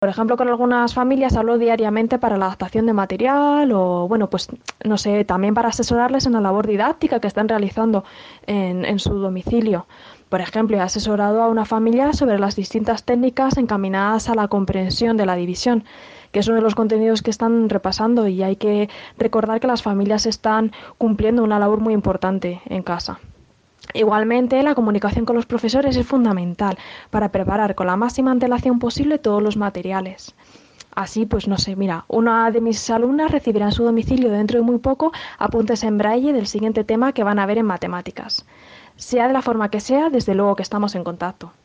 Por ejemplo, con algunas familias hablo diariamente para la adaptación de material o, bueno, pues no sé, también para asesorarles en la labor didáctica que están realizando en su domicilio. Por ejemplo, he asesorado a una familia sobre las distintas técnicas encaminadas a la comprensión de la división, que es uno de los contenidos que están repasando, y hay que recordar que las familias están cumpliendo una labor muy importante en casa. Igualmente, la comunicación con los profesores es fundamental para preparar con la máxima antelación posible todos los materiales. Así, pues no sé, mira, una de mis alumnas recibirá en su domicilio dentro de muy poco apuntes en braille del siguiente tema que van a ver en matemáticas. Sea de la forma que sea, desde luego que estamos en contacto.